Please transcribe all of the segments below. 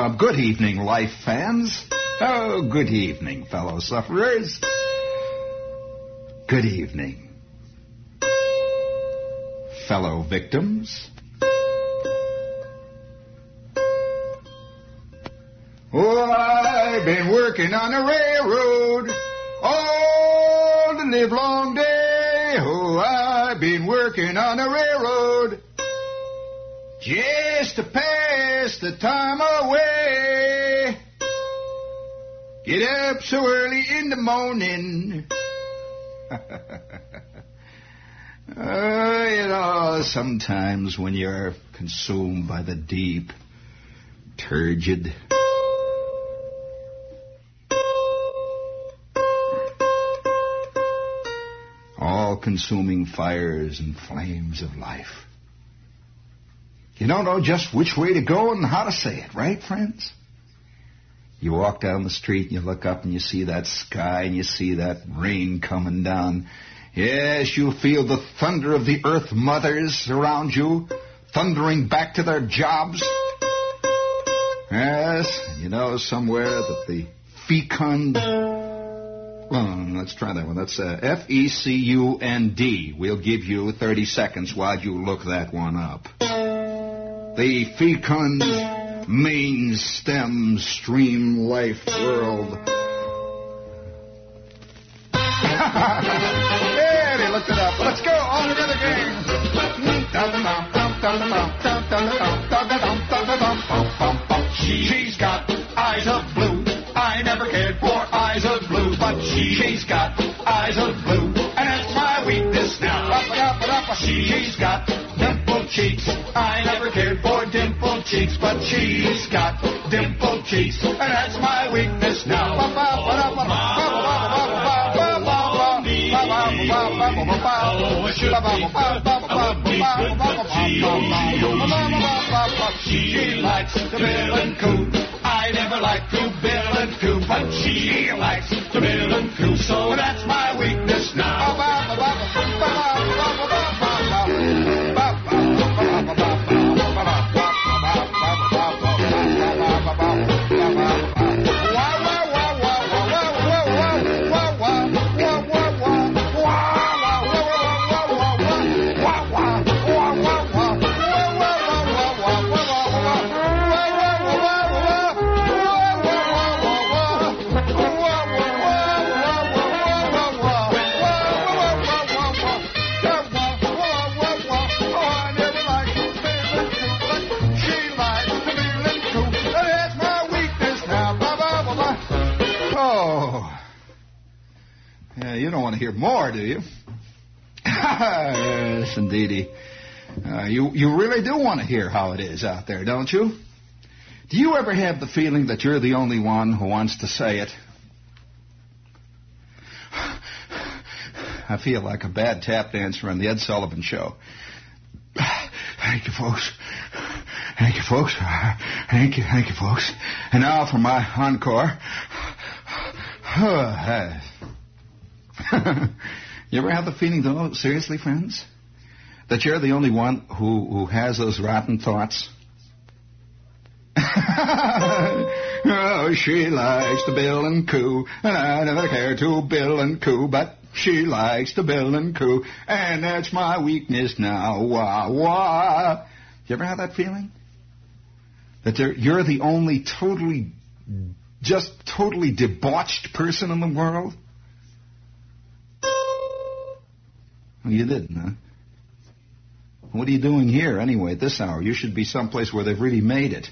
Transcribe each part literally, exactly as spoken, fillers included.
Uh, good evening, Life fans. Oh, good evening, fellow sufferers. Good evening, fellow victims. Oh, I've been working on the railroad all the livelong day. Oh, I've been working on the railroad just to pass the time away. Get up so early in the morning. uh, you know, sometimes when you're consumed by the deep, turgid, all-consuming fires and flames of life, you don't know just which way to go and how to say it, right, friends? You walk down the street and you look up and you see that sky and you see that rain coming down. Yes, you feel the thunder of the earth mothers around you, thundering back to their jobs. Yes, you know somewhere that the fecund... Oh, let's try that one. That's uh, F E C U N D. We'll give you thirty seconds while you look that one up. The fecund main stem stream life world. There, he looked it up. Let's go on to the game. She's got eyes of blue. I never cared for eyes of blue, but she's got eyes of blue, and that's my weakness now. She's got dimpled cheeks. I never cared for dimpled cheeks, but she's got dimpled cheeks, and that's my weakness now. She likes to bill and coo. I never liked to bill and coo, but she likes to bill and coo, so that's my weakness now. You don't want to hear more, do you? Yes, indeedy. Uh, you, you really do want to hear how it is out there, don't you? Do you ever have the feeling that you're the only one who wants to say it? I feel like a bad tap dancer on the Ed Sullivan Show. Thank you, folks. Thank you, folks. Thank you, thank you, folks. And now for my encore. You ever have the feeling, though, seriously, friends, that you're the only one who, who has those rotten thoughts? Oh, she likes to bill and coo, and I never care to bill and coo, but she likes to bill and coo, and that's my weakness now. Wah, wah. You ever have that feeling? That you're the only totally, just totally debauched person in the world? Well, you didn't, huh? What are you doing here, anyway, at this hour? You should be someplace where they've really made it.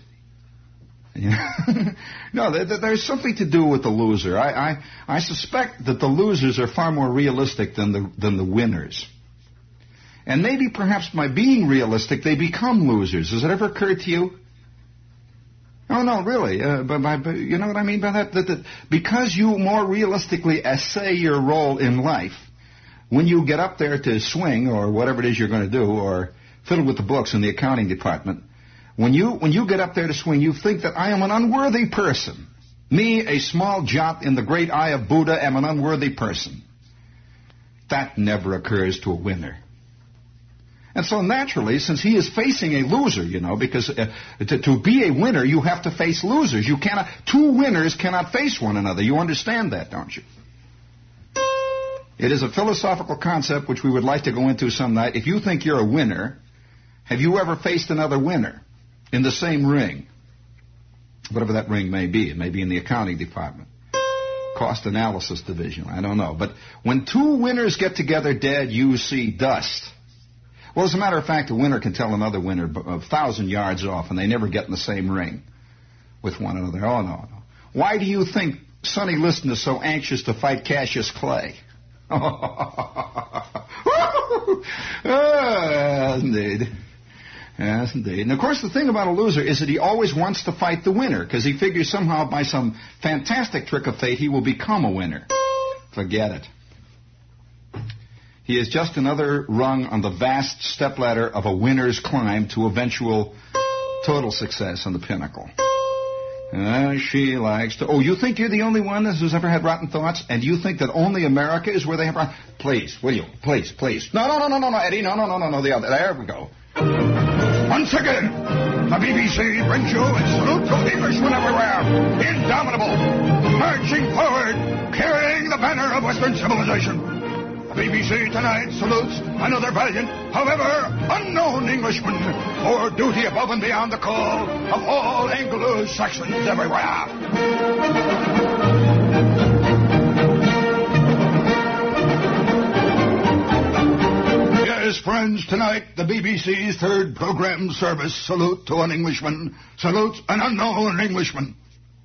No, there's something to do with the loser. I, I, I suspect that the losers are far more realistic than the, than the winners. And maybe, perhaps, by being realistic, they become losers. Has it ever occurred to you? Oh, no, really. Uh, but, but you know what I mean by that? That, that? Because you more realistically essay your role in life, when you get up there to swing, or whatever it is you're going to do, or fiddle with the books in the accounting department, when you when you get up there to swing, you think that I am an unworthy person. Me, a small jot in the great eye of Buddha, am an unworthy person. That never occurs to a winner. And so naturally, since he is facing a loser, you know, because uh, to, to be a winner, you have to face losers. You cannot, two winners cannot face one another. You understand that, don't you? It is a philosophical concept which we would like to go into some night. If you think you're a winner, have you ever faced another winner in the same ring? Whatever that ring may be. It may be in the accounting department. Cost analysis division. I don't know. But when two winners get together dead, you see dust. Well, as a matter of fact, a winner can tell another winner a thousand yards off, and they never get in the same ring with one another. Oh, no, no. Why do you think Sonny Liston is so anxious to fight Cassius Clay? Yes, indeed. Yes, indeed. And, of course, the thing about a loser is that he always wants to fight the winner, because he figures somehow by some fantastic trick of fate he will become a winner. Forget it. He is just another rung on the vast stepladder of a winner's climb to eventual total success on the pinnacle. Uh, she likes to... Oh, you think you're the only one who's ever had rotten thoughts? And you think that only America is where they have rotten... Please, will you? Please, please. No, no, no, no, no, no, Eddie. No, no, no, no, no, the other. There we go. Once again, the B B C brings you its salute to Englishmen everywhere. Indomitable. Marching forward, carrying the banner of Western civilization. B B C tonight salutes another valiant, however unknown Englishman for duty above and beyond the call of all Anglo-Saxons everywhere. Yes, friends, tonight the B B C's third program service salute to an Englishman salutes an unknown Englishman.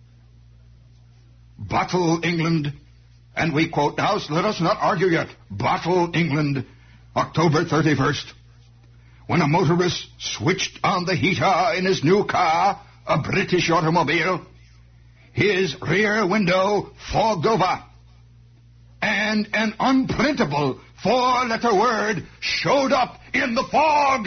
Bottle England. And we quote now, so let us not argue yet. Bottle, England, October thirty-first. When a motorist switched on the heater in his new car, a British automobile, his rear window fogged over, and an unprintable four-letter word showed up in the fog.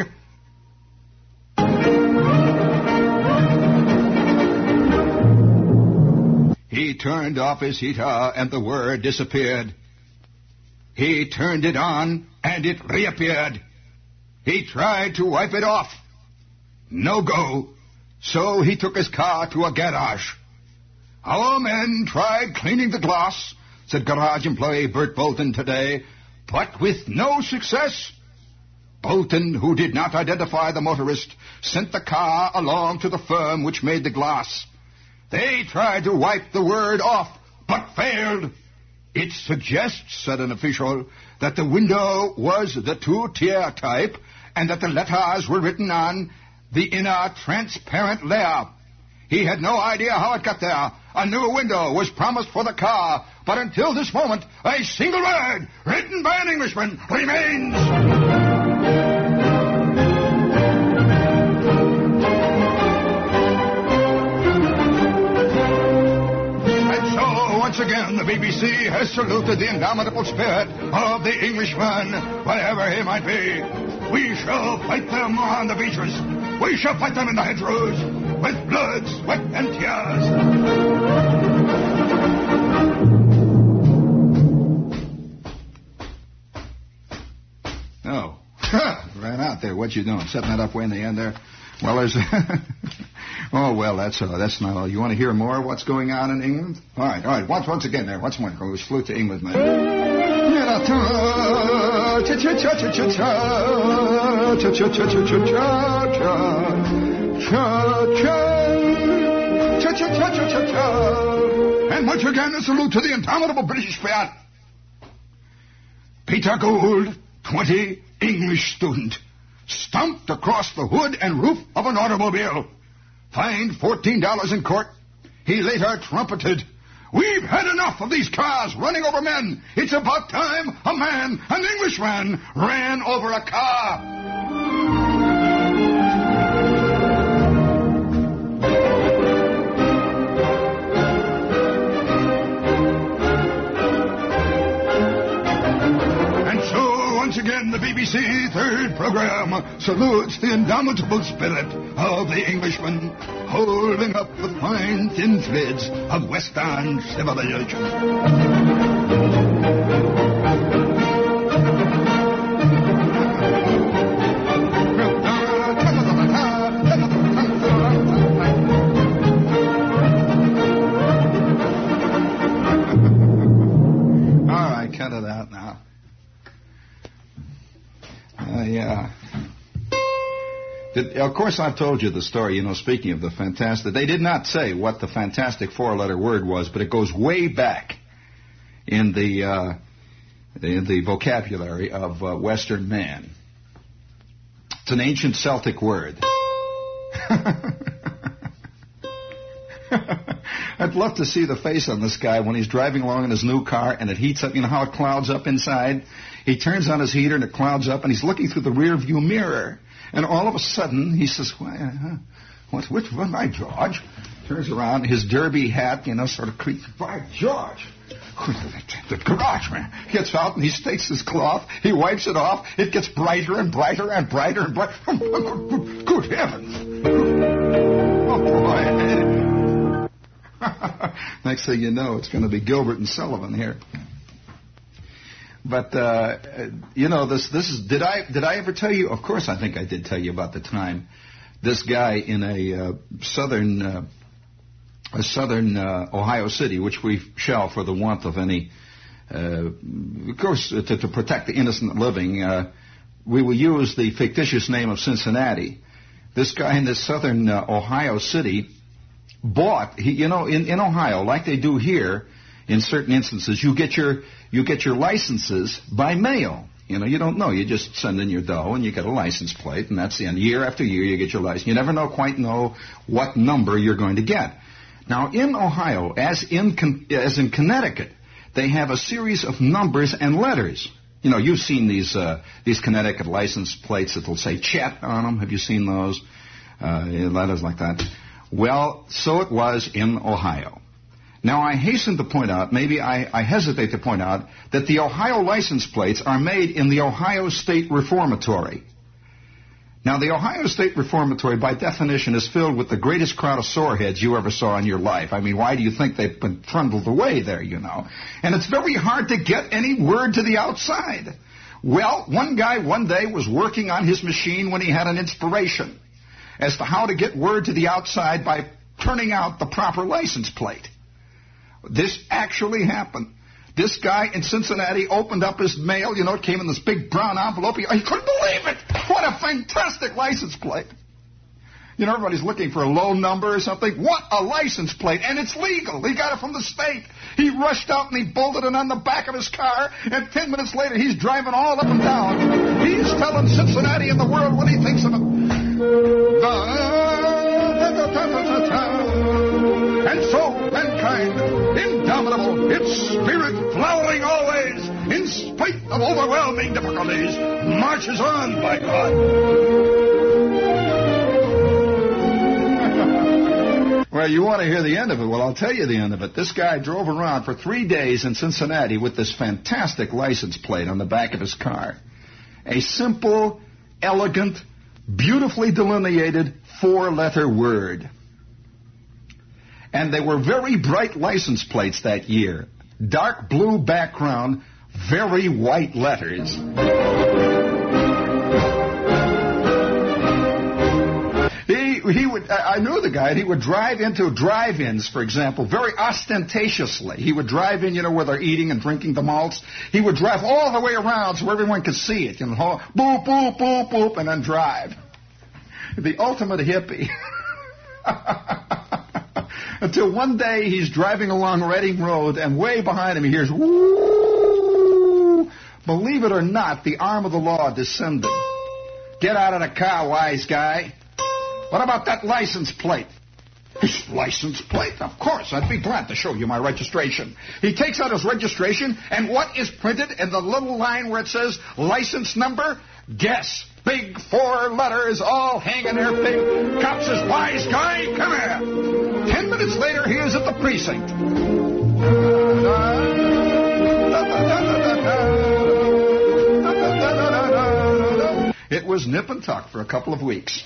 He turned off his heater, and the word disappeared. He turned it on, and it reappeared. He tried to wipe it off. No go. So he took his car to a garage. Our men tried cleaning the glass, said garage employee Bert Bolton today, but with no success. Bolton, who did not identify the motorist, sent the car along to the firm which made the glass. They tried to wipe the word off, but failed. It suggests, said an official, that the window was the two-tier type and that the letters were written on the inner transparent layer. He had no idea how it got there. A new window was promised for the car, but until this moment, a single word written by an Englishman remains. Once again, the B B C has saluted the indomitable spirit of the Englishman, wherever he might be. We shall fight them on the beaches. We shall fight them in the hedgerows, with blood, sweat, and tears. Oh, ran out there. What you doing? Setting that up way in the end there? Well, there's... Oh, well, that's uh, that's not all. You want to hear more of what's going on in England? All right, all right. Once, once again there. Once more. Let's flew to England, man. And once again, a salute to the indomitable British spirit. Peter Gould, twenty, English student, stomped across the hood and roof of an automobile. Fined fourteen dollars in court. He later trumpeted, "We've had enough of these cars running over men. It's about time a man, an Englishman, ran over a car." Once again, the B B C third program salutes the indomitable spirit of the Englishman, holding up the fine thin threads of Western civilization. Did, of course, I've told you the story, you know, speaking of the fantastic. They did not say what the fantastic four-letter word was, but it goes way back in the, uh, in the vocabulary of uh, Western man. It's an ancient Celtic word. I'd love to see the face on this guy when he's driving along in his new car and it heats up. You know how it clouds up inside? He turns on his heater and it clouds up and he's looking through the rear view mirror. And all of a sudden he says, well, uh, what, which one, by George? Turns around, his derby hat, you know, sort of creaks. By George! The garage, man. Gets out and he takes his cloth. He wipes it off. It gets brighter and brighter and brighter and brighter. Good, good heavens. Oh, boy. Next thing you know, it's going to be Gilbert and Sullivan here. But, uh, you know, this this is, did I did I ever tell you? Of course I think I did tell you about the time this guy in a uh, southern, uh, a southern uh, Ohio City, which we shall for the want of any, uh, of course, to, to protect the innocent living, uh, we will use the fictitious name of Cincinnati. This guy in this southern uh, Ohio City bought, he, you know, in, in Ohio, like they do here, in certain instances, you get your you get your licenses by mail. You know, you don't know. You just send in your dough and you get a license plate, and that's the end. Year after year, you get your license. You never know quite know what number you're going to get. Now, in Ohio, as in as in Connecticut, they have a series of numbers and letters. You know, you've seen these uh, these Connecticut license plates that will say Chet on them. Have you seen those? Uh, letters like that. Well, so it was in Ohio. Now, I hasten to point out, maybe I, I hesitate to point out, that the Ohio license plates are made in the Ohio State Reformatory. Now, the Ohio State Reformatory, by definition, is filled with the greatest crowd of soreheads you ever saw in your life. I mean, why do you think they've been trundled away there, you know? And it's very hard to get any word to the outside. Well, one guy one day was working on his machine when he had an inspiration as to how to get word to the outside by turning out the proper license plate. This actually happened. This guy in Cincinnati opened up his mail. You know, it came in this big brown envelope. He, he couldn't believe it. What a fantastic license plate. You know, everybody's looking for a low number or something. What a license plate. And it's legal. He got it from the state. He rushed out and he bolted it on the back of his car. And ten minutes later, he's driving all up and down. He's telling Cincinnati and the world what he thinks of it. And so, mankind, indomitable, its spirit flowering always, in spite of overwhelming difficulties, marches on, by God. Well, you want to hear the end of it? Well, I'll tell you the end of it. This guy drove around for three days in Cincinnati with this fantastic license plate on the back of his car. A simple, elegant, beautifully delineated four-letter word. And they were very bright license plates that year. Dark blue background, very white letters. He, he would, I knew the guy, and he would drive into drive-ins, for example, very ostentatiously. He would drive in, you know, where they're eating and drinking the malts. He would drive all the way around so everyone could see it. You know, boop, boop, boop, boop, and then drive. The ultimate hippie. Until one day he's driving along Reading Road, and way behind him he hears, woo! Believe it or not, the arm of the law descended. Get out of the car, wise guy. What about that license plate? His license plate? Of course, I'd be glad to show you my registration. He takes out his registration, and what is printed in the little line where it says license number? Guess. Big four letters all hanging there big. Cop says, wise guy, come here. Ten minutes later, he is at the precinct. It was nip and tuck for a couple of weeks.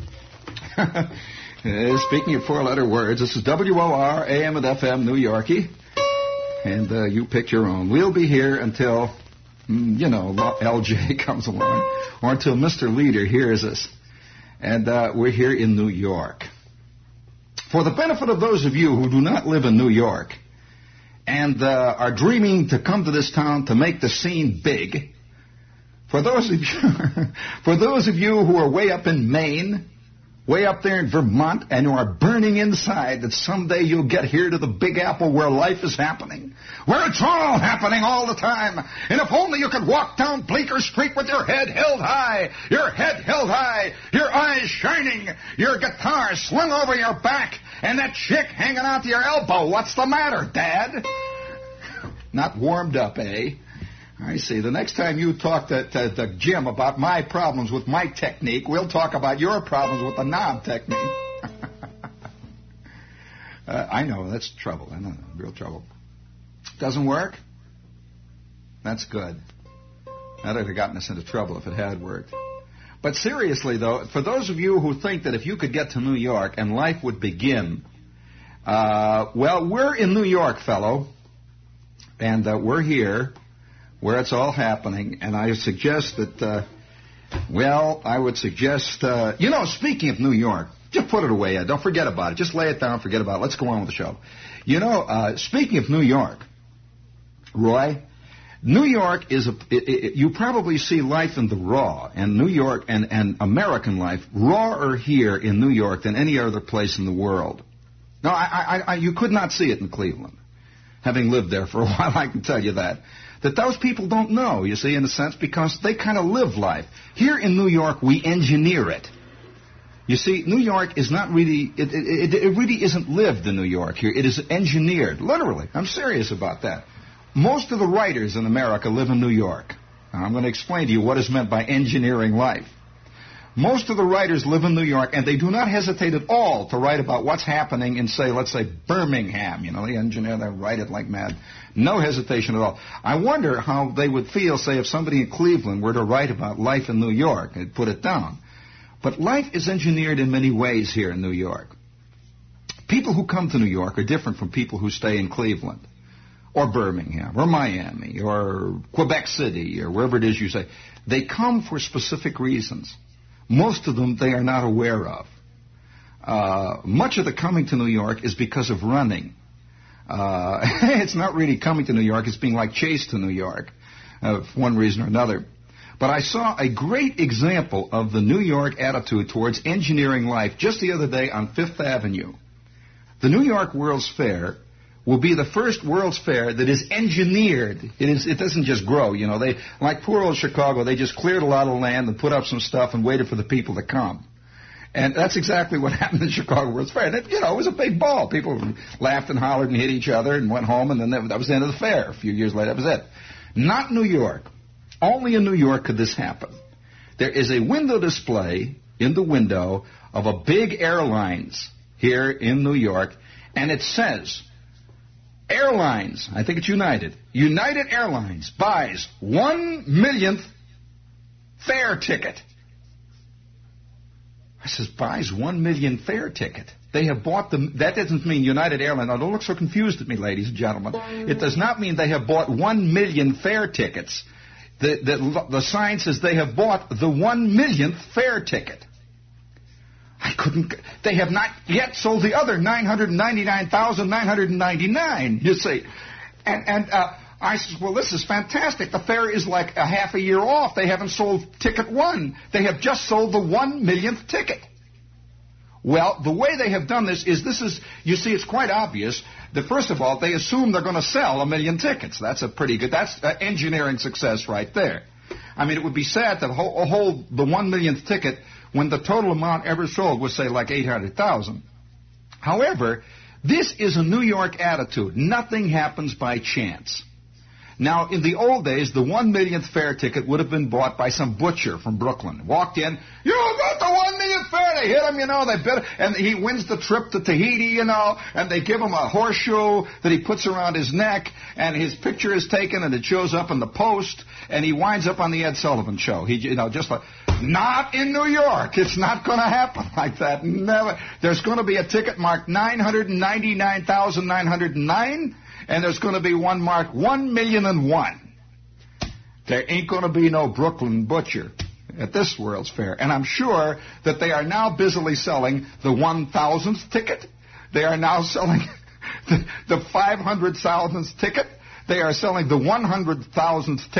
Speaking of four-letter words, this is W O R, A M and F M, New Yorkie. And uh, you pick your own. We'll be here until, you know, L J comes along, or until Mister Leader hears us. And uh, we're here in New York. For the benefit of those of you who do not live in New York and uh, are dreaming to come to this town to make the scene big, For those of you, for those of you who are way up in Maine, way up there in Vermont, and who are burning inside that someday you'll get here to the Big Apple where life is happening, where it's all happening all the time. And if only you could walk down Bleecker Street with your head held high, your head held high, your eyes shining, your guitar slung over your back, and that chick hanging out to your elbow. What's the matter, Dad? Not warmed up, eh? I see. The next time you talk to, to, to Jim about my problems with my technique, we'll talk about your problems with the knob technique. uh, I know, that's trouble. I know, real trouble. Doesn't work? That's good. That would have gotten us into trouble if it had worked. But seriously, though, for those of you who think that if you could get to New York and life would begin, uh, well, we're in New York, fellow, and uh, we're here where it's all happening, and I suggest that, uh, well, I would suggest, uh, you know, speaking of New York, just put it away. Uh, don't forget about it. Just lay it down, forget about it. Let's go on with the show. You know, uh, speaking of New York, Roy, New York is a, it, it, you probably see life in the raw, and New York and, and American life, rawer here in New York than any other place in the world. No, I, I, I, you could not see it in Cleveland. Having lived there for a while, I can tell you that. That those people don't know, you see, in a sense, because they kind of live life. Here in New York, we engineer it. You see, New York is not really, it, it, it really isn't lived in New York here. It is engineered, literally. I'm serious about that. Most of the writers in America live in New York. Now, I'm going to explain to you what is meant by engineering life. Most of the writers live in New York, and they do not hesitate at all to write about what's happening in, say, let's say, Birmingham. You know, the engineer, they write it like mad. No hesitation at all. I wonder how they would feel, say, if somebody in Cleveland were to write about life in New York and put it down. But life is engineered in many ways here in New York. People who come to New York are different from people who stay in Cleveland or Birmingham or Miami or Quebec City or wherever it is you say. They come for specific reasons. Most of them they are not aware of. Uh, much of the coming to New York is because of running. Uh, it's not really coming to New York. It's being like chased to New York uh, for one reason or another. But I saw a great example of the New York attitude towards engineering life just the other day on Fifth Avenue. The New York World's Fair will be the first World's Fair that is engineered. It is. It doesn't just grow, you know. They, like poor old Chicago, they just cleared a lot of land and put up some stuff and waited for the people to come. And that's exactly what happened in Chicago World's Fair. And it, you know, it was a big ball. People laughed and hollered and hit each other and went home, and then that, that was the end of the fair. A few years later, that was it. Not New York. Only in New York could this happen. There is a window display in the window of a big airlines here in New York, and it says, Airlines, I think it's United, United Airlines buys one millionth fare ticket. I says, buys one million fare ticket. They have bought them. That doesn't mean United Airlines. Now, don't look so confused at me, ladies and gentlemen. It does not mean they have bought one million fare tickets. The, the, the sign says they have bought the one millionth fare ticket. I couldn't. They have not yet sold the other nine hundred ninety-nine thousand nine hundred ninety-nine, you see. And, and uh, I says, well, this is fantastic. The fair is like a half a year off. They haven't sold ticket one. They have just sold the one millionth ticket. Well, the way they have done this is, this is, you see, it's quite obvious that, first of all, they assume they're going to sell a million tickets. That's a pretty good, that's uh, engineering success right there. I mean, it would be sad to hold, hold the one millionth ticket when the total amount ever sold was, say, like eight hundred thousand. However, this is a New York attitude. Nothing happens by chance. Now, in the old days, the one millionth fare ticket would have been bought by some butcher from Brooklyn. Walked in, you got the one millionth fare. They hit him, you know, they bid him, and he wins the trip to Tahiti, you know, and they give him a horseshoe that he puts around his neck, and his picture is taken, and it shows up in the Post, and he winds up on the Ed Sullivan Show. He, you know, just like, not in New York. It's not going to happen like that. Never. There's going to be a ticket marked nine hundred ninety-nine thousand nine hundred nine. And there's going to be one marked one million and one. There ain't going to be no Brooklyn butcher at this World's Fair. And I'm sure that they are now busily selling the one thousandth ticket. They are now selling the, the five hundred thousandth ticket. They are selling the one hundred thousandth ticket.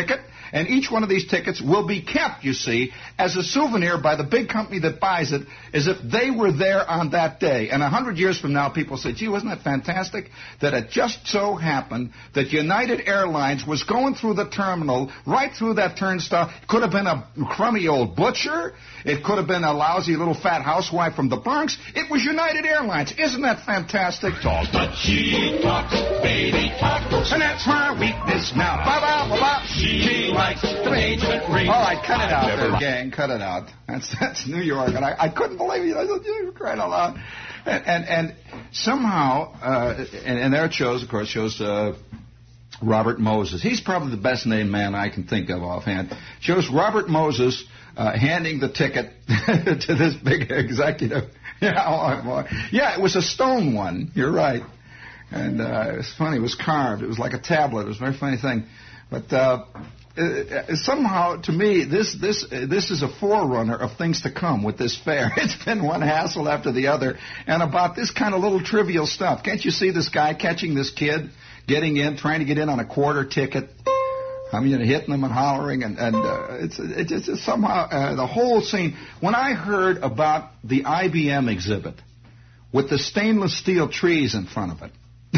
And each one of these tickets will be kept, you see, as a souvenir by the big company that buys it, as if they were there on that day. And a hundred years from now, people say, gee, wasn't that fantastic? That it just so happened that United Airlines was going through the terminal, right through that turnstile. It could have been a crummy old butcher. It could have been a lousy little fat housewife from the Bronx. It was United Airlines. Isn't that fantastic? Talk, but she talks, baby talks. And that's my weakness now. Ba-ba-ba-ba. She likes the ancient ring. All right, cut it out there, gang. Cut it out. That's that's New York. And I, I couldn't believe it. I said, you're crying out loud. And, and, and somehow, uh, and, and there it shows, of course, shows uh, Robert Moses. He's probably the best named man I can think of offhand. Shows Robert Moses uh, handing the ticket to this big executive. Yeah, yeah, it was a stone one. You're right. And uh, it was funny. It was carved. It was like a tablet. It was a very funny thing. But uh, it, somehow, to me, this this this is a forerunner of things to come with this fair. It's been one hassle after the other, and about this kind of little trivial stuff. Can't you see this guy catching this kid, getting in, trying to get in on a quarter ticket? I mean, hitting them and hollering, and, and uh, it's, it's it's somehow uh, the whole scene. When I heard about the I B M exhibit with the stainless steel trees in front of it,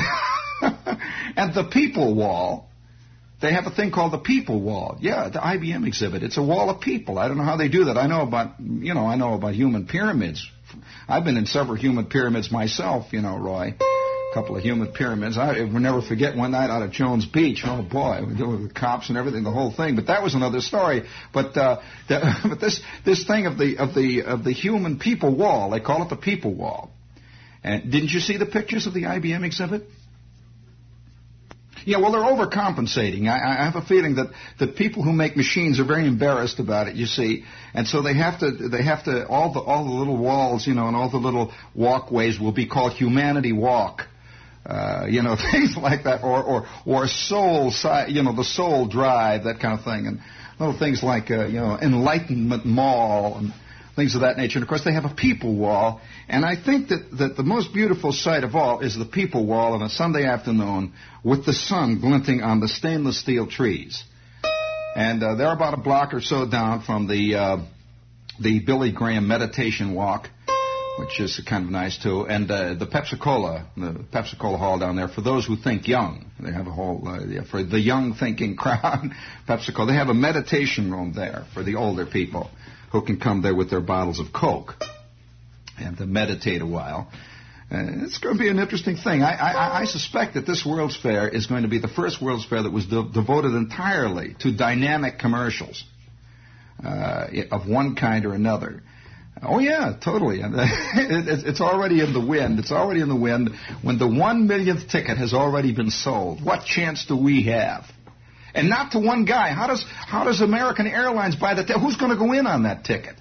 and the people wall, they have a thing called the people wall. Yeah, the I B M exhibit. It's a wall of people. I don't know how they do that. I know about, you know, I know about human pyramids. I've been in several human pyramids myself, you know, Roy. A couple of human pyramids. I will never forget one night out at Jones Beach. Oh boy, we dealing with the cops and everything, the whole thing. But that was another story. But uh, the, but this this thing of the of the of the human people wall, they call it the people wall. And didn't you see the pictures of the I B M exhibit? Yeah, well, they're overcompensating. I, I have a feeling that, that people who make machines are very embarrassed about it, you see, and so they have to they have to all the all the little walls, you know, and all the little walkways will be called Humanity Walk. Uh, you know, things like that, or or or soul, you know, the Soul Drive, that kind of thing, and little things like uh, you know, Enlightenment Mall and things of that nature. And of course, they have a people wall, and I think that that the most beautiful sight of all is the people wall on a Sunday afternoon with the sun glinting on the stainless steel trees. And uh, they're about a block or so down from the uh, the Billy Graham Meditation Walk, which is kind of nice, too. And uh, the Pepsi-Cola, the Pepsi-Cola Hall down there, for those who think young. They have a whole, uh, yeah, for the young thinking crowd, Pepsi-Cola. They have a meditation room there for the older people who can come there with their bottles of Coke and to meditate a while. Uh, it's going to be an interesting thing. I, I, I suspect that this World's Fair is going to be the first World's Fair that was de- devoted entirely to dynamic commercials uh, of one kind or another. Oh, yeah, totally. It's already in the wind. It's already in the wind when the one millionth ticket has already been sold. What chance do we have? And not to one guy. How does how does American Airlines buy the ticket? Who's going to go in on that ticket?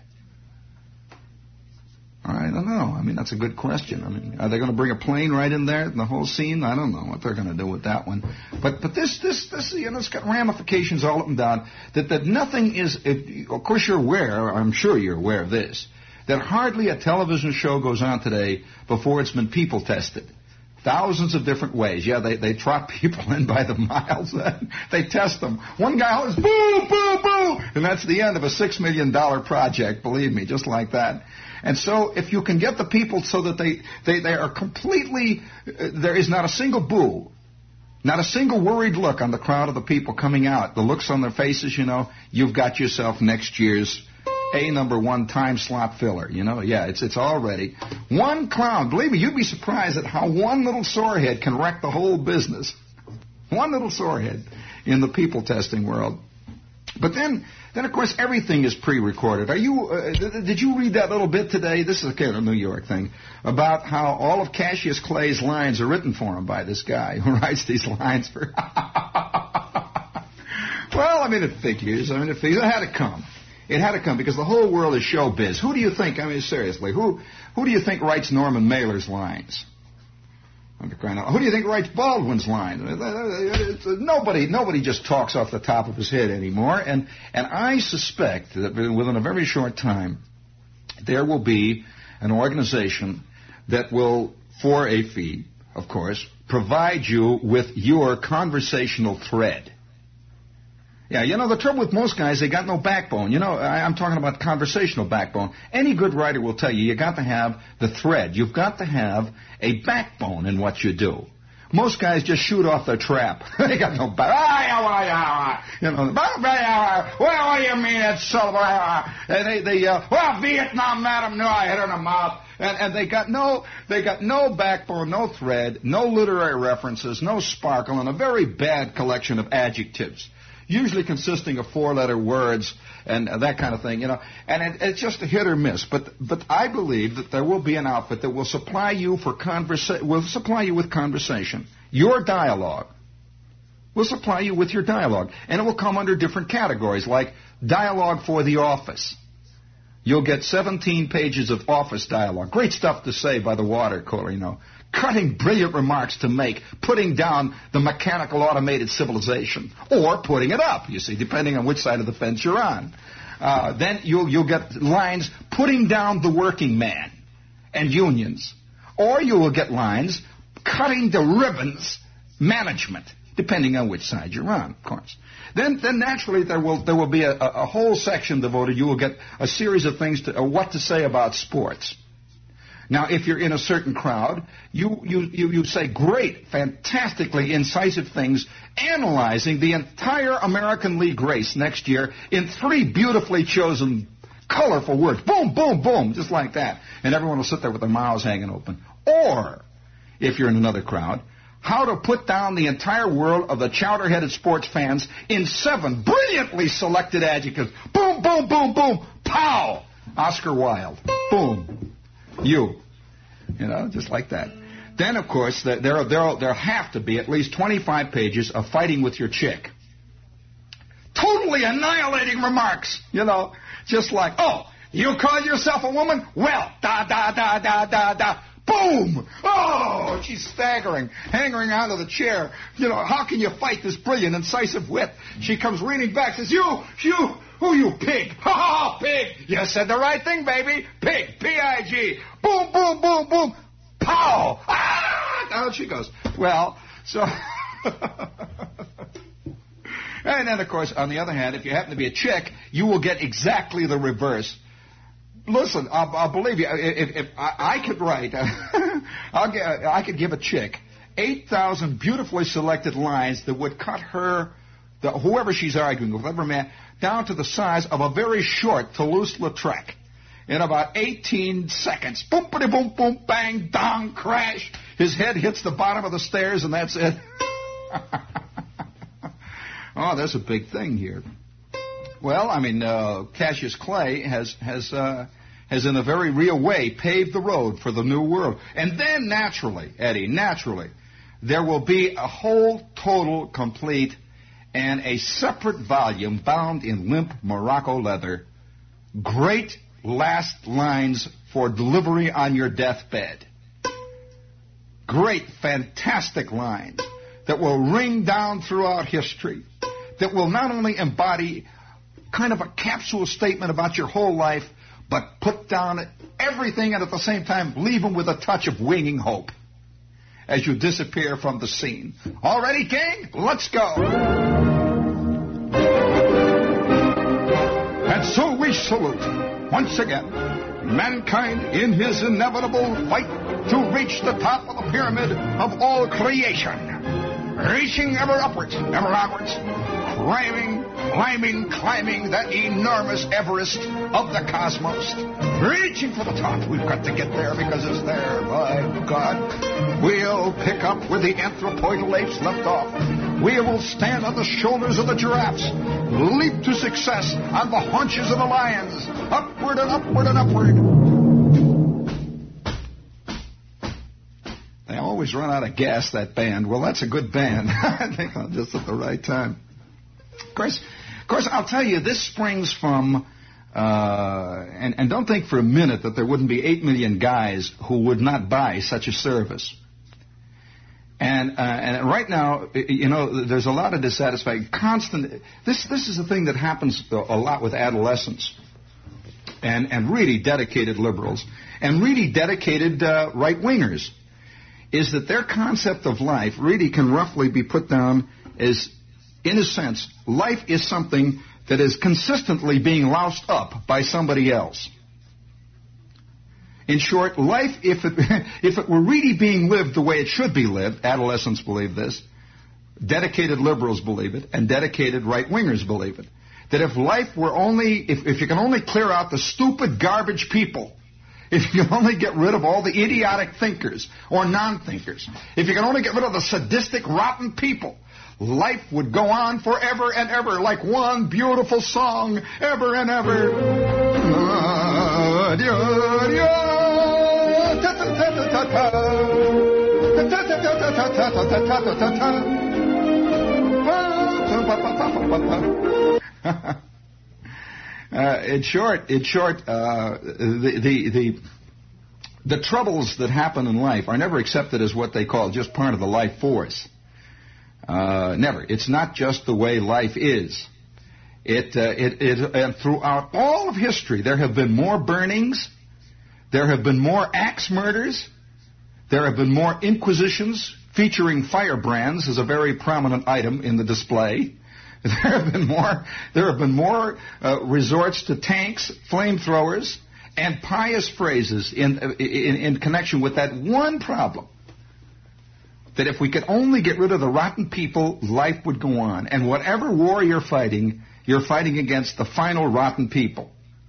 I don't know. I mean, that's a good question. I mean, are they going to bring a plane right in there in the whole scene? I don't know what they're going to do with that one. But but this this this you know, it's got ramifications all up and down. That that nothing is. It, of course, you're aware. I'm sure you're aware of this. That hardly a television show goes on today before it's been people tested. Thousands of different ways. Yeah, they, they trot people in by the miles. They test them. One guy hollers, boo, boo, boo, and that's the end of a six million dollars project, believe me, just like that. And so if you can get the people so that they, they, they are completely, uh, there is not a single boo, not a single worried look on the crowd of the people coming out. The looks on their faces, you know, you've got yourself next year's A number one time slot filler, you know, yeah, it's it's all ready. One clown, believe me, you'd be surprised at how one little sorehead can wreck the whole business. One little sorehead in the people testing world. But then, then of course, everything is pre-recorded. Are you? Uh, did you read that little bit today? This is a kind of New York thing about how all of Cassius Clay's lines are written for him by this guy who writes these lines for. Well, I mean, it figures. I mean, it figures. It had to come. It had to come because the whole world is showbiz. Who do you think? I mean, seriously, who who do you think writes Norman Mailer's lines? Who do you think writes Baldwin's lines? Nobody, nobody just talks off the top of his head anymore. And and I suspect that within a very short time, there will be an organization that will, for a fee, of course, provide you with your conversational thread. Yeah, you know, the trouble with most guys, they got no backbone. You know, I, I'm talking about conversational backbone. Any good writer will tell you, you got to have the thread. You've got to have a backbone in what you do. Most guys just shoot off their trap. They got no back. You know, well, what do you mean it's so? And they, they uh, well, Vietnam, madam, no, I hit her in the mouth. And, and they got no, they got no backbone, no thread, no literary references, no sparkle, and a very bad collection of adjectives, usually consisting of four-letter words and uh, that kind of thing, you know. And it, it's just a hit or miss. But but I believe that there will be an outfit that will supply you for conversa- will supply you with conversation, your dialogue. Will supply you with your dialogue, and it will come under different categories, like dialogue for the office. You'll get seventeen pages of office dialogue. Great stuff to say by the water cooler, you know. Cutting brilliant remarks to make, putting down the mechanical automated civilization, or putting it up, you see, depending on which side of the fence you're on. Uh, then you'll, you'll get lines putting down the working man and unions. Or you will get lines cutting the ribbons management, depending on which side you're on, of course. Then, then naturally there will there will be a, a whole section devoted. You will get a series of things to uh, what to say about sports. Now, if you're in a certain crowd, you, you, you, you say great, fantastically incisive things, analyzing the entire American League race next year in three beautifully chosen, colorful words. Boom, boom, boom, just like that. And everyone will sit there with their mouths hanging open. Or, if you're in another crowd, how to put down the entire world of the chowder-headed sports fans in seven brilliantly selected adjectives. Boom, boom, boom, boom, pow! Oscar Wilde. Boom. You. You know, just like that. Then, of course, there there there have to be at least twenty-five pages of fighting with your chick. Totally annihilating remarks, you know, just like, oh, you call yourself a woman? Well, da, da, da, da, da, da. Boom! Oh, she's staggering, hanging onto the chair. You know, how can you fight this brilliant, incisive wit? She comes reading back, says, you, you, who you, pig? Ha, ha, ha, pig! You said the right thing, baby. Pig, P I G. Boom, boom, boom, boom. Pow! Ah! Down she goes. Well, so... And then, of course, on the other hand, if you happen to be a chick, you will get exactly the reverse. Listen, I'll, I'll believe you. If, if I, I could write, I'll get, I could give a chick eight thousand beautifully selected lines that would cut her, the, whoever she's arguing with, whatever man, down to the size of a very short Toulouse-Lautrec in about eighteen seconds. Boom, boom, boom, boom, bang, dong, crash. His head hits the bottom of the stairs, and that's it. Oh, there's a big thing here. Well, I mean, uh, Cassius Clay has has uh, has in a very real way paved the road for the new world. And then naturally, Eddie, naturally, there will be a whole, total, complete, and a separate volume bound in limp Morocco leather. Great last lines for delivery on your deathbed. Great, fantastic lines that will ring down throughout history, that will not only embody kind of a capsule statement about your whole life, but put down everything and at the same time leave them with a touch of winging hope as you disappear from the scene. All ready, gang? Let's go. And so we salute, once again, mankind in his inevitable fight to reach the top of the pyramid of all creation. Reaching ever upwards, ever onwards, climbing, climbing, climbing that enormous Everest of the cosmos. Reaching for the top. We've got to get there because it's there. By God. We'll pick up where the anthropoidal apes left off. We will stand on the shoulders of the giraffes. Leap to success on the haunches of the lions. Upward and upward and upward. They always run out of gas, that band. Well, that's a good band. I think I'm just at the right time. Of course, of course, I'll tell you, this springs from, uh, and, and don't think for a minute that there wouldn't be eight million guys who would not buy such a service. And uh, and right now, you know, there's a lot of dissatisfaction. Constant. This this is a thing that happens a lot with adolescents, and and really dedicated liberals, and really dedicated uh, right wingers. Is that their concept of life really can roughly be put down as in a sense, life is something that is consistently being loused up by somebody else. In short, life, if it, if it were really being lived the way it should be lived, adolescents believe this, dedicated liberals believe it, and dedicated right-wingers believe it, that if life were only, if, if you can only clear out the stupid garbage people, if you can only get rid of all the idiotic thinkers or non-thinkers, if you can only get rid of the sadistic, rotten people, life would go on forever and ever like one beautiful song, ever and ever. Uh, in short, in short, uh, the, the the the troubles that happen in life are never accepted as what they call just part of the life force. Uh, never. It's not just the way life is. It, uh, it, it, and throughout all of history, there have been more burnings, there have been more axe murders, there have been more inquisitions featuring firebrands as a very prominent item in the display. There have been more. There have been more uh, resorts to tanks, flamethrowers, and pious phrases in, in in connection with that one problem. That if we could only get rid of the rotten people, life would go on. And whatever war you're fighting, you're fighting against the final rotten people.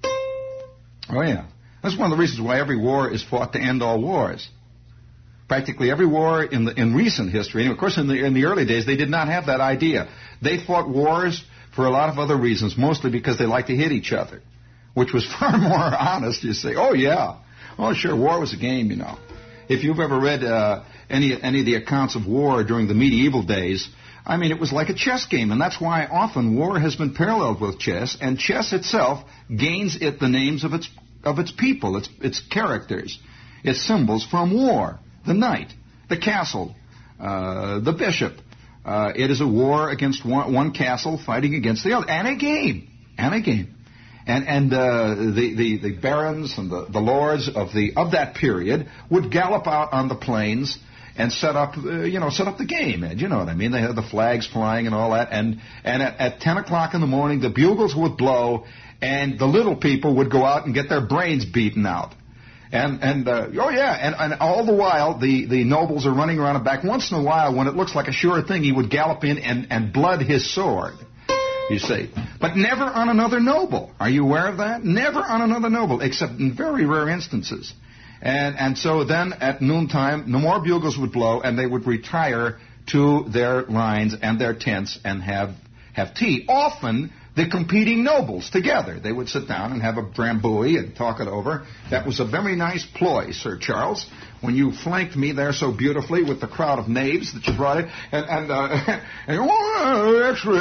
Oh yeah, that's one of the reasons why every war is fought to end all wars. Practically every war in the, in recent history, and of course in the in the early days, they did not have that idea. They fought wars for a lot of other reasons, mostly because they liked to hit each other, which was far more honest. You say, oh yeah, oh sure, war was a game, you know. If you've ever read uh, any any of the accounts of war during the medieval days, I mean, it was like a chess game, and that's why often war has been paralleled with chess, and chess itself gains it the names of its of its people, its its characters, its symbols from war. The knight, the castle, uh, the bishop. Uh, it is a war against one, one castle fighting against the other, and a game, and a game. And and uh, the, the the barons and the, the lords of the of that period would gallop out on the plains and set up uh, you know set up the game. And you know what I mean? They had the flags flying and all that. And and at, at ten o'clock in the morning, the bugles would blow, and the little people would go out and get their brains beaten out. And, and uh, oh, yeah, and, and all the while, the, the nobles are running around and back. Once in a while, when it looks like a sure thing, he would gallop in and, and blood his sword, you see. But never on another noble. Are you aware of that? Never on another noble, except in very rare instances. And, and so then, at noontime, no more bugles would blow, and they would retire to their lines and their tents and have, have tea. Often, the competing nobles together. They would sit down and have a drambuie and talk it over. That was a very nice ploy, Sir Charles, when you flanked me there so beautifully with the crowd of knaves that you brought in. And, and, uh, and oh, actually,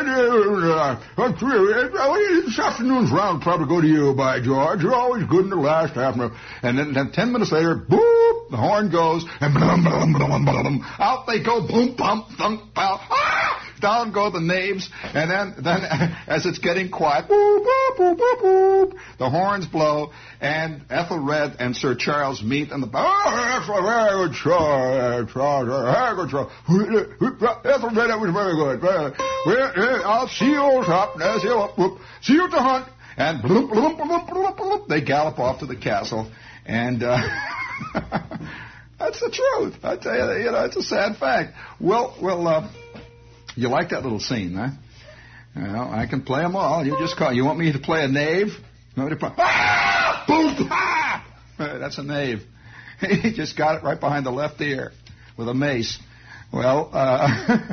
this afternoon's round will probably go to you, by George. You're always good in the last half an hour. And then, then ten minutes later, boop, the horn goes, and blum, blum, blum, blum, out they go, boom, bump, thump, pow, ah! Down go the knaves, and then, then as it's getting quiet, boop, boop, boop, boop, boop, the horns blow, and Ethelred and Sir Charles meet, and the oh, very good Charles, very good Charles, Ethelred, that was very good. Well, I'll see you, old top, see you at the hunt, and bloop, bloop, bloop, bloop, bloop, they gallop off to the castle, and uh, that's the truth. I tell you, you know, it's a sad fact. Well, well. Uh, You like that little scene, huh? Well, I can play them all. You just call. You want me to play a knave? You want me to play? Ah! Boom! Ah! That's a knave. He just got it right behind the left ear with a mace. Well, uh...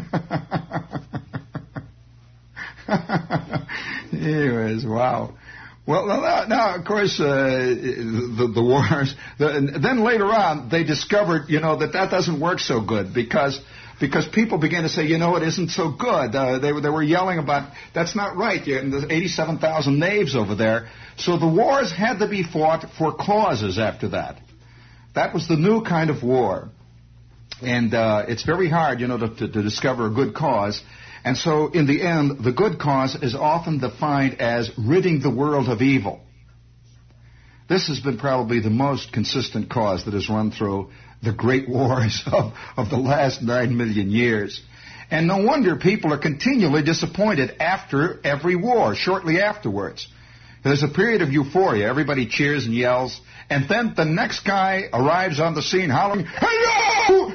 anyways, wow. Well, now, now of course, uh, the, the wars. The, then later on, they discovered, you know, that that doesn't work so good because. Because people began to say, you know, it isn't so good. Uh, they, they were yelling about, that's not right. There's eighty-seven thousand knaves over there. So the wars had to be fought for causes after that. That was the new kind of war. And uh, it's very hard, you know, to, to, to discover a good cause. And so in the end, the good cause is often defined as ridding the world of evil. This has been probably the most consistent cause that has run through the great wars of, of the last nine million years. And no wonder people are continually disappointed after every war, shortly afterwards. There's a period of euphoria. Everybody cheers and yells. And then the next guy arrives on the scene hollering, hello!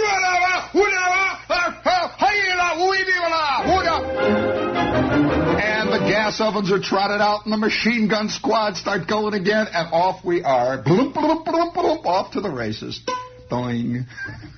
And the gas ovens are trotted out and the machine gun squads start going again, and off we are. Bloop, bloop, bloop, bloop, off to the races. Doing.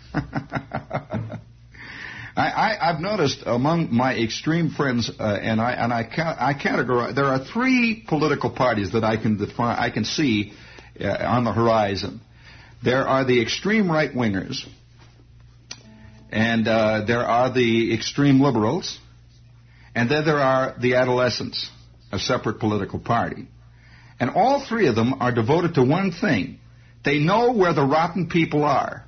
I, I, I've noticed among my extreme friends, uh, and I and I, ca- I categorize. There are three political parties that I can define. I can see uh, on the horizon. There are the extreme right wingers, and uh, there are the extreme liberals, and then there are the adolescents, a separate political party, and all three of them are devoted to one thing: they know where the rotten people are.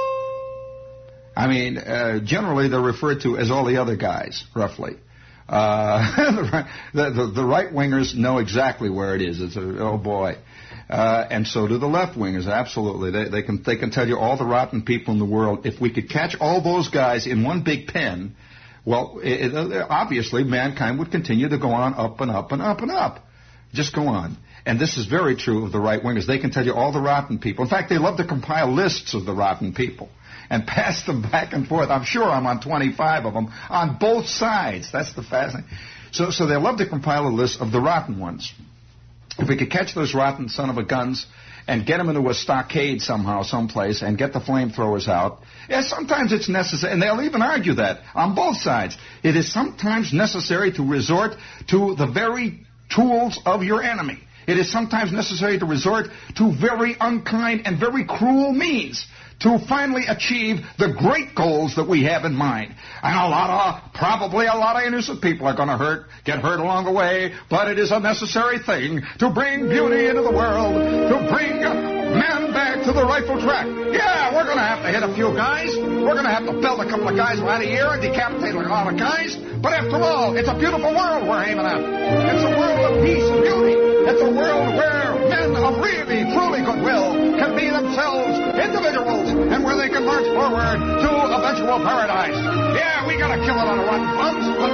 I mean, uh, generally they're referred to as all the other guys, roughly. Uh, the, the, the right-wingers know exactly where it is. It's a, oh, boy. Uh, and so do the left-wingers, absolutely. They, they can they can tell you all the rotten people in the world. If we could catch all those guys in one big pen, well, it, it, obviously mankind would continue to go on up and up and up and up. Just go on. And this is very true of the right-wingers. They can tell you all the rotten people. In fact, they love to compile lists of the rotten people and pass them back and forth. I'm sure I'm on twenty-five of them on both sides. That's the fascinating. So, so they love to compile a list of the rotten ones. If we could catch those rotten son of a guns and get them into a stockade somehow, someplace, and get the flamethrowers out, yeah, sometimes it's necessary, and they'll even argue that on both sides. It is sometimes necessary to resort to the very tools of your enemy. It is sometimes necessary to resort to very unkind and very cruel means to finally achieve the great goals that we have in mind. And a lot of, probably a lot of innocent people are going to hurt, get hurt along the way, but it is a necessary thing to bring beauty into the world, to bring men back to the rightful track. Yeah, we're going to have to hit a few guys. We're going to have to belt a couple of guys out of here and decapitate a lot of guys. But after all, it's a beautiful world we're aiming at. It's a world of peace and beauty. It's a world where men of really, truly goodwill can be themselves individuals and where they can march forward to eventual paradise. Yeah, we got to kill it on the rotten bums, but...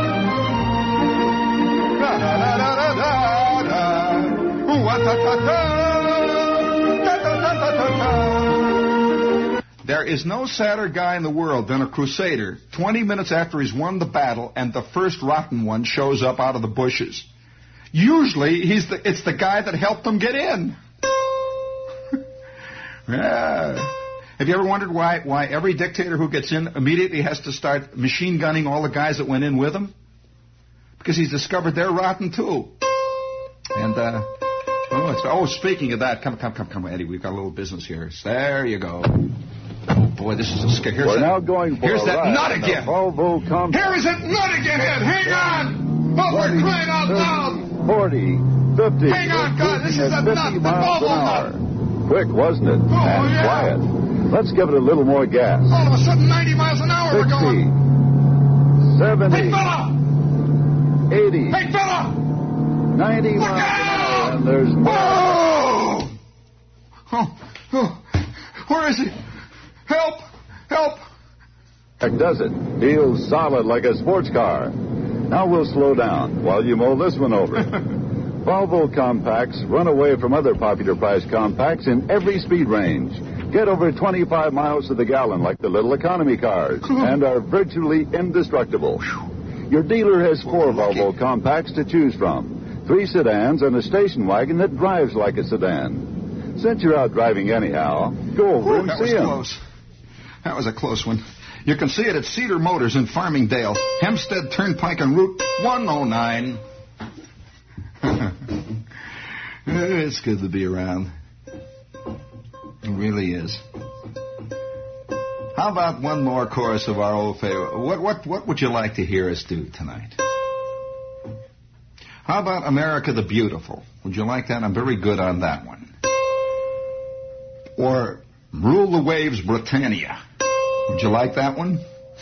There is no sadder guy in the world than a crusader twenty minutes after he's won the battle and the first rotten one shows up out of the bushes. Usually, he's the, it's the guy that helped them get in. Yeah. Have you ever wondered why why every dictator who gets in immediately has to start machine gunning all the guys that went in with him? Because he's discovered they're rotten too. And, uh, oh, it's, oh, speaking of that, come, come, come, come, Eddie, we've got a little business here. There you go. Oh, boy, this is a scare. Here's We're that, now going for here's a that ride nut on the again. Volvo Compact. Here is that nut again, Ed. Hang on. Oh, we're crying out loud. forty, fifty. Hang on, God, this is a nut. The Volvo nut. Quick, wasn't it? Oh, and yeah. quiet. Let's give it a little more gas. All of a sudden, ninety miles an hour we're sixty, going. seventy, Hey, fella! eighty, Hey, fella! ninety Look miles an out! hour, and there's more. Whoa! Oh, oh, where is he? Help! Help! Heck does it. Feels solid like a sports car. Now we'll slow down while you mull this one over. Volvo Compacts run away from other popular price compacts in every speed range. Get over twenty-five miles to the gallon like the little economy cars and are virtually indestructible. Your dealer has four Volvo Compacts to choose from. Three sedans and a station wagon that drives like a sedan. Since you're out driving anyhow, go over Ooh, and that see was him. close. That was a close one. You can see it at Cedar Motors in Farmingdale, Hempstead Turnpike and Route one oh nine. It's good to be around. It really is. How about one more chorus of our old favorite? What, what, what would you like to hear us do tonight? How about America the Beautiful? Would you like that? I'm very good on that one. Or Rule the Waves, Britannia. Would you like that one?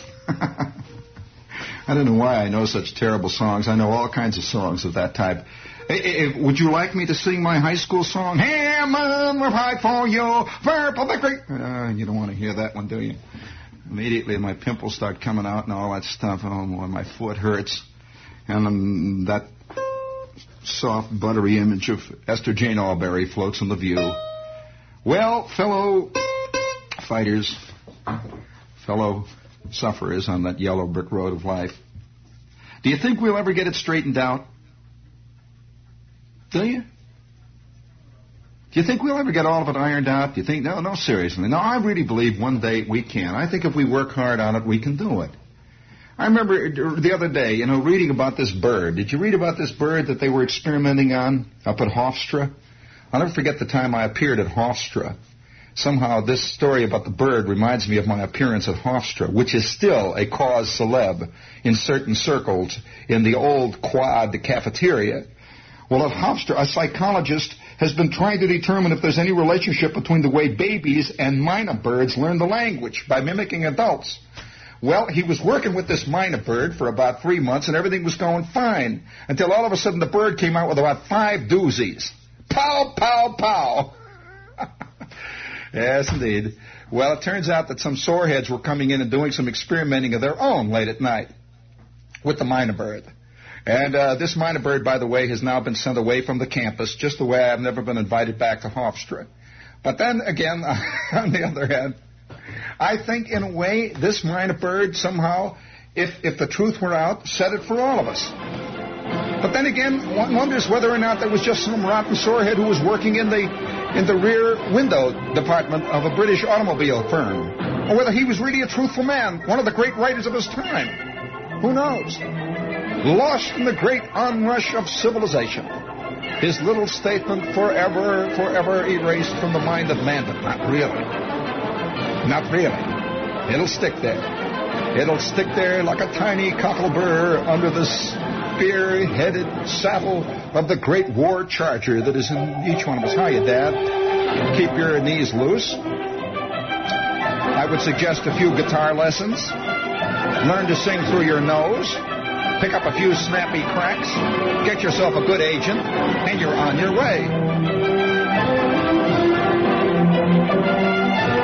I don't know why I know such terrible songs. I know all kinds of songs of that type. Hey, hey, would you like me to sing my high school song? Hey, Mom, we're fight for you, purple victory. Uh, you don't want to hear that one, do you? Immediately my pimples start coming out and all that stuff. Oh, boy, my foot hurts. And um, that soft, buttery image of Esther Jane Albury floats on the view. Well, fellow fighters, fellow sufferers on that yellow brick road of life, do you think we'll ever get it straightened out? Do you? Do you think we'll ever get all of it ironed out? Do you think? No, no, seriously. No, I really believe one day we can. I think if we work hard on it, we can do it. I remember the other day, you know, reading about this bird. Did you read about this bird that they were experimenting on up at Hofstra? I'll never forget the time I appeared at Hofstra. Somehow this story about the bird reminds me of my appearance at Hofstra, which is still a cause célèbre in certain circles in the old quad cafeteria. Well, at Hofstra, a psychologist has been trying to determine if there's any relationship between the way babies and mynah birds learn the language by mimicking adults. Well, he was working with this mynah bird for about three months, and everything was going fine, until all of a sudden the bird came out with about five doozies. Pow, pow, pow. Yes, indeed. Well, it turns out that some soreheads were coming in and doing some experimenting of their own late at night with the mynah bird. And uh, this mynah bird, by the way, has now been sent away from the campus, just the way I've never been invited back to Hofstra. But then, again, on the other hand, I think, in a way, this mynah bird somehow, if, if the truth were out, said it for all of us. But then again, one wonders whether or not there was just some rotten sorehead who was working in the in the rear window department of a British automobile firm, or whether he was really a truthful man, one of the great writers of his time. Who knows? Lost in the great onrush of civilization. His little statement forever, forever erased from the mind of man, but not really. Not really. It'll stick there. It'll stick there like a tiny cockle-burr under the spear-headed saddle of the great war charger that is in each one of us. Hiya, Dad. Keep your knees loose. I would suggest a few guitar lessons. Learn to sing through your nose. Pick up a few snappy cracks. Get yourself a good agent, and you're on your way.